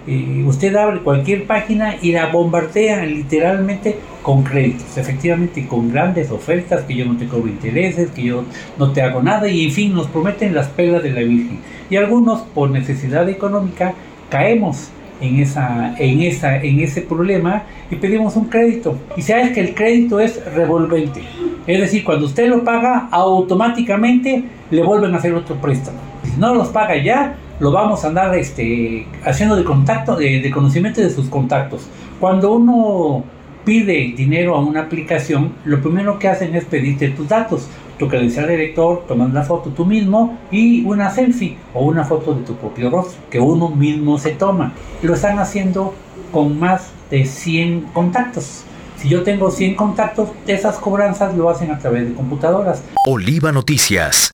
Usted abre cualquier página y la bombardean literalmente con créditos, efectivamente con grandes ofertas, que yo no te cobro intereses, que yo no te hago nada, y en fin, nos prometen las perlas de la Virgen. Y algunos, por necesidad económica, caemos en ese problema y pedimos un crédito. Y sabes que el crédito es revolvente, es decir, cuando usted lo paga, automáticamente le vuelven a hacer otro préstamo. Si no los paga ya, lo vamos a andar haciendo de conocimiento de sus contactos. Cuando uno pide dinero a una aplicación, lo primero que hacen es pedirte tus datos, tu credencial de lector, tomas la foto tú mismo y una selfie o una foto de tu propio rostro que uno mismo se toma. Lo están haciendo con más de 100 contactos. Si yo tengo 100 contactos, esas cobranzas lo hacen a través de computadoras. Oliva Noticias.